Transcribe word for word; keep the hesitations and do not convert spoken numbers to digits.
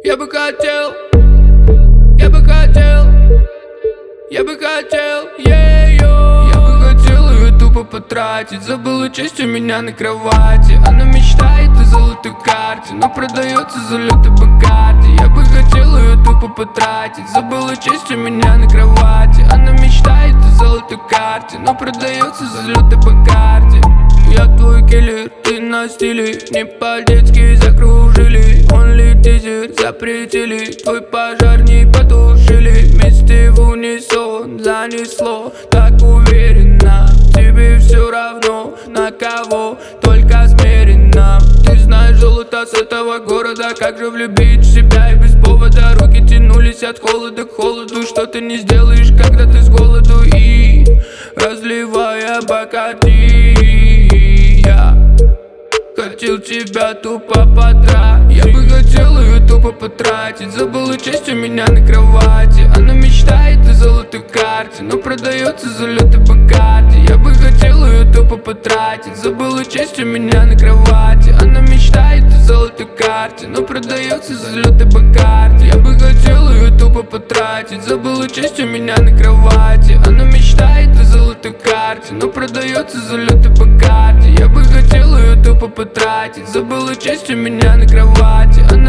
Я бы хотел, я бы хотел, я бы хотел, yeah-yo. Я бы хотел ее тупо потратить. Забыла честь у меня на кровати. Она мечтает о золотой карте, но продается за лютой бакарди. Я бы хотел ее тупо потратить. Забыла честь у меня на кровати. Она мечтает о золотой карте, но продается за лютой бакарди. Я твой киллер, ты на стиле. Не по-детски закружили. Он летит, запретили. Твой пожар не потушили. Вместе в унисон занесло. Так уверенно, тебе все равно на кого, только смиренно. Ты знаешь золото с этого города. Как же влюбить в себя и без повода. Руки тянулись от холода к холоду. Что ты не сделаешь, когда ты с голоду. И разливая бакарди, я хотел тебя тупо потратить. Я бы хотел ее тупо потратить. Забыла честь у меня на кровати. Она мечтает о золотой карте, но продается за лютой бакарди. Я бы хотел ее тупо потратить. Забыла честь у меня на кровати. Она мечтает о золотой карте, но продается за лютой бакарди. Я бы хотел ее тупо потратить. Забыла честь у меня на кровати. Она мечтает о золотой карте, но продается за лютой бакарди. Я бы хотел ее тупо потратить. Забыла честь у меня на кровати.